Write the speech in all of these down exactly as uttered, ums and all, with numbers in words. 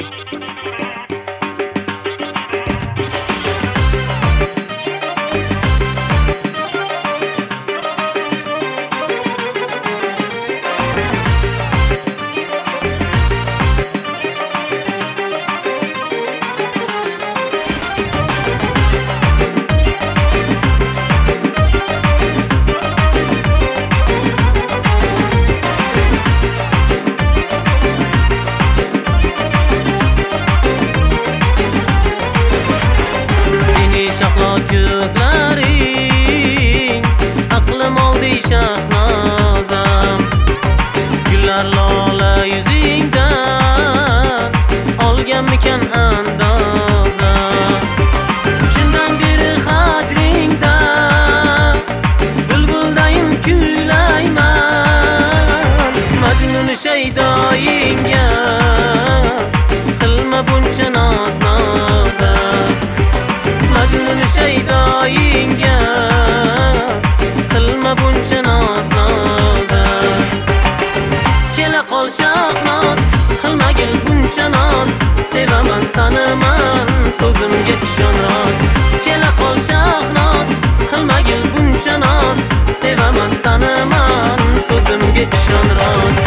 Ko'zlaring aqlim oldi shahnozam, gullar lola yuzingdan olganmikan andoza. Shundan beri hajringda bulbuldayim kuylayman. Majnun shaydoyingga qilma buncha noz noza. Majnun shaydoyingga qilma buncha noz noza. Kela qol shahnoz, qilmagil buncha noz. Sevaman sani man, so'zimga ishon rost. Kela qol shahnoz, qilmagil buncha noz. Sevaman sani man, so'zimga ishon rost.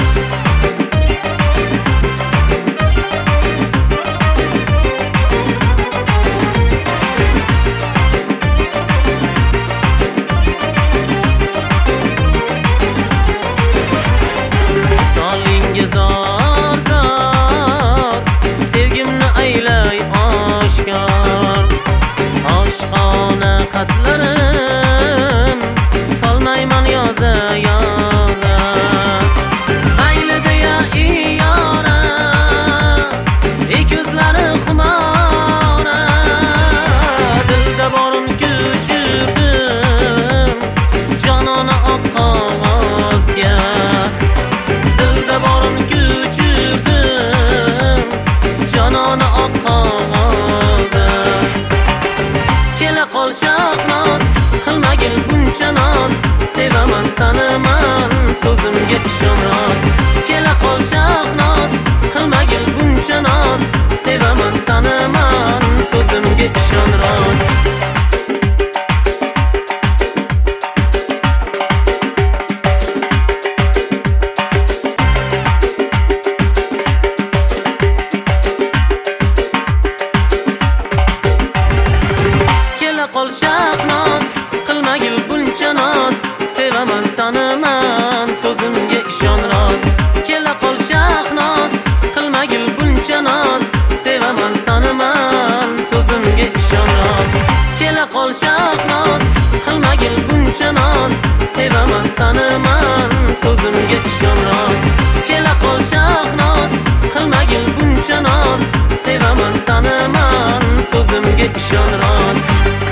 Zor zor sevgimni aylay oshkor. Oshqona xatlarim qolmayman yoza yoza. Mayli deya iyora, ey ko'zlari xumora. Dilda borin ko'chirdim jonona oq qog'ozga. Borin ko'chirdim jonona oq qog'ozga. Kela qol shahnoz, qilmagil buncha noz. Sevaman sani man, so'zimga ishon rost. Kela qol shahnoz, qilmagil buncha noz. Sevaman sani man, so'zimga ishon rost. Qol shahnoz, qilmagil buncha noz. Sevaman sani man, so'zimga ishon rost. Kela qol shahnoz, qilmagil buncha noz. Sevaman sani man, so'zimga ishon rost. Kela qol shahnoz, qilmagil buncha noz. Sevaman sani man, so'zimga ishon rost. Kela qol shahnoz, qilmagil buncha noz. Sevaman sani man, so'zimga ishon rost.